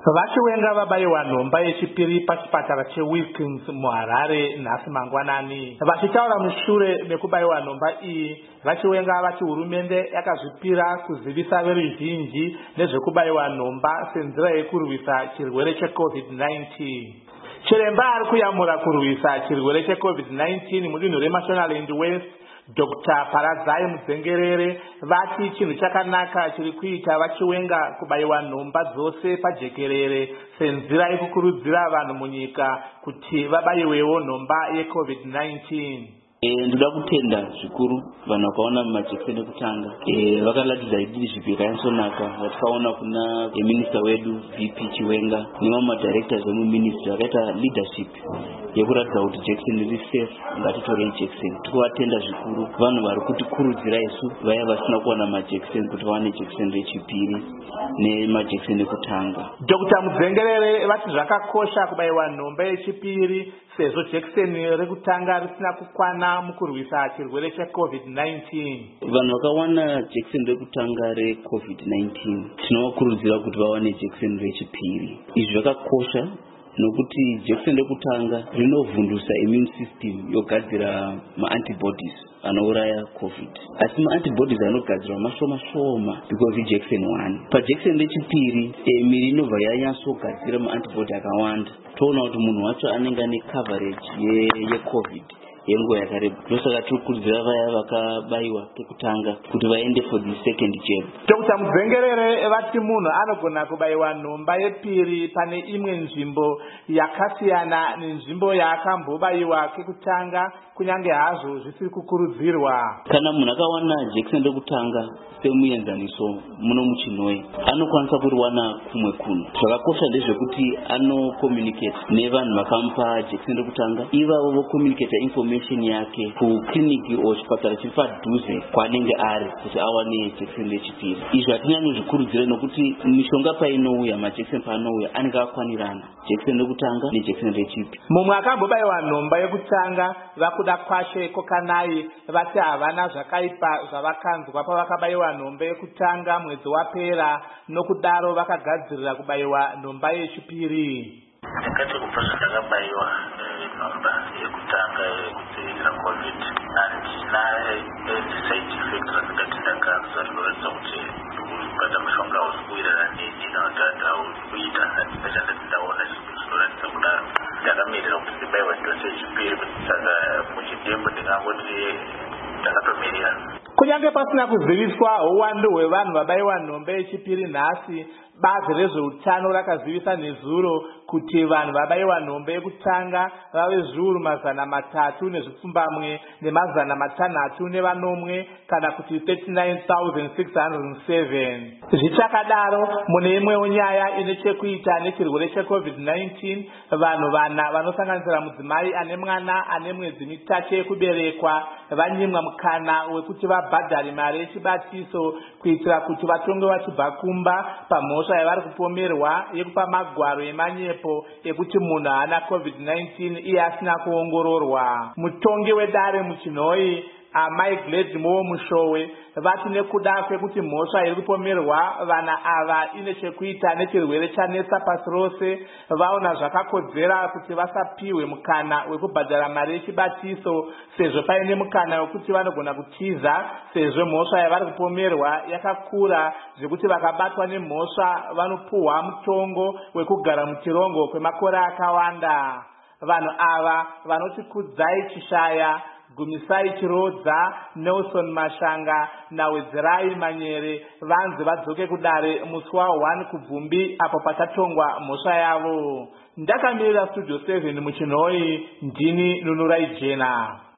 Vachiwenga vabaiwa nhomba yechipiri pachipatara cheWilkins muHarare nhasi mangwanani. Vachitaura mushure mekubaiwa nhomba iyi, vachiwenga vati hurumende yakazvipira kuzivisa veruzhinji nezvekubaiwa nhomba senzira yekurwisa chirwere cheCovid-19. Chiremba ari kuyamura kurwisa chirwere cheCovid-19 mudunhu reMashonaland West, Dr. Paradzai Mudzengerere, vati chinhu chakanaka chiri kuita vachiwenga kubaiwa nhomba dzose pajekerere senzira yekukurudzira vanhu munyika kuti vabaiwewo nhomba yeCovid-19. Ndoda kutenda zvikuru vanhu vakaona majekiseni ekutanga vakaratidza idii zvipika yansonaka vatikaona kuna minista wedu VP Chiwenga nemamadirectors emuministry vakaita leadership yekuratidza kuti jekiseni riri safe, ngatitorei jekiseni. Tikuvatenda zvikuru vanhu vari kutikurudzira isu vaya vasina kuwana majekiseni kuti vawane jekiseni rechipiri nemajekiseni ekutanga. Dr. Mudzengerere vati zvakakosha kubaiwa nhomba yechipiri sezvo jekiseni rekutanga risina kukwana mukurwisa chirwere cheCovid-19. Vanhu vakawana jekiseni rekutanga reCovid-19 tinovakurudzira kuti vawane jekiseni rechipiri. Izvi zvakakosha nokuti jekiseni rekutanga rinovhundusa immune system yogadzira maantibodies anouraya COVID. Asi maantibodies anogadzirwa mashoma because ijekiseni 1. Pajekiseni rechipiri miri inobva yanyatsogadzira maantibody akawanda. Toona kuti munhu wacho anenge ane coverage yeCovid yenguva yakareba. Ndosaka tikurudzira vaya vakabaiwa pekutanga kuti vaende for the second jab. Dr. Mudzengerere vati munhu anogona kubaiwa nhomba yepiri pane imwe nzvimbo yakasiyana nenzvimbo yaakambobaiwa kekutanga kunyange hazvo zvisiri kukurudzirwa. Kana munhu akawana jekiseni rekutanga semuenzaniso muno muChinoi anokwanisa kuriwana kumwe kuno. Zvakakosha ndezvekuti communicate nevanhu vakamupa jekiseni rekutanga, ivavo vocommunicate information yake kukliniki o chipatara chiri padhuze kwaanenge ari kuti awane jekiseni rechipiri. Izvi hatinyanyozvikurudzira nokuti mishonga painouya, majekiseni paanouya anenge akwanirana, jekiseni rekutanga nejekiseni rechipiri. Mumwe akambobaiwa nhomba yekutanga vakuda kwashe kokanai vati havana zvakaipa zvavakanzwa pavakabaiwa nhomba yekutanga mwedzi wapera, nokudaro vakagadzirira kubaiwa nhomba yechipiri. Ndakati kubva zvandakabaiwa nhomba yekutanga yekudzivirira COVID handina side effects dzakati ndakanzwa zvinoratidza kuti ndikubata mushonga hausi kuwirirana neni kana kuti hausi kuita handina chandati ndaona zvinoratidza kudaro. Ndakamirira kuti ndibaiwa dose yechipiri, saka muchidembo ndingangoti ndakatomirira. Kunyange pasina kuziviswa uwandu hwevanhu vabaiwa nhomba yechipiri nhasi, bazi rezveutano rakazivisa nezuro kuti vanhu vabaiwa nhomba yekutanga vave zviuru 300 nemazana 604 kana kuti 39,607. Zvichakadaro, mune imwewo nyaya ine chekuita nechirwere cheCovid-19, vanhu vana vanosanganisira mudzimai ane mwana ane mwedzi mitatu yekuberekwa vanyimwa mukana wekuti vabhadhare mari yechibatiso kuitira kuti vatonge vachibva kumba pamhosva yavari kupomerwa yekupa magwaro emanyepo ekuti munhu haana COVID-19 iye asina kuongororwa. Mutongi wedare muChinoi, Amai Gladmo Mushowe, vati nekuda kwekuti mhosva iri kupomerwa vana ava ine chekuita nechirwere chanetsa pasi rose, vaona zvakakodzera kuti vasapiwe mukana wekubhadhara mari yechibatiso sezvo paine mukana wekuti vanogona kutiza sezvo mhosva yavari kupomerwa yakakura zvekuti vakabatwa nemhosva vanopuhwa mutongo wekugara muchirongo kwemakore akawanda. Vanhu ava vanoti Kudzai Chishaya, Gumisai Chirodza, Nelson Mashanga naWedzerai Manyere vanzi vadzoke kudare musi wa1 kuBvumbi apo pachatongwa mhosva yavo. Ndakamirira Studio 7 muChinoi, ndini Nunurai Jena.